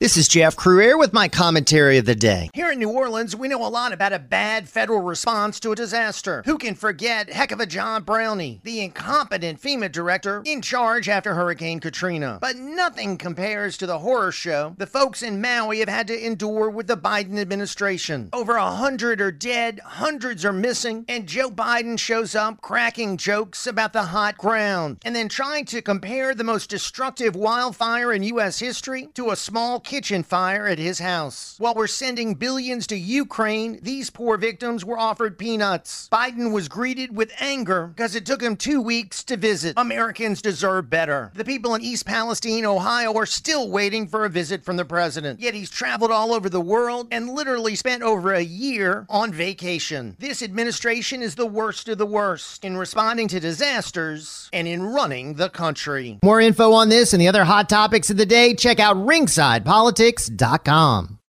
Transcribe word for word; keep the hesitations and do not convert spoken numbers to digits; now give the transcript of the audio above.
This is Jeff Cruier with my commentary of the day. Here in New Orleans, we know a lot about a bad federal response to a disaster. Who can forget Heck of a John Brownie, the incompetent FEMA director in charge after Hurricane Katrina? But nothing compares to the horror show the folks in Maui have had to endure with the Biden administration. Over a hundred are dead, hundreds are missing, and Joe Biden shows up cracking jokes about the hot ground, and then trying to compare the most destructive wildfire in U S history to a small kitchen fire at his house. While we're sending billions to Ukraine, these poor victims were offered peanuts. Biden was greeted with anger because it took him two weeks to visit. Americans deserve better. The people in East Palestine, Ohio are still waiting for a visit from the president. Yet he's traveled all over the world and literally spent over a year on vacation. This administration is the worst of the worst in responding to disasters and in running the country. More info on this and the other hot topics of the day, check out ringside politics dot com.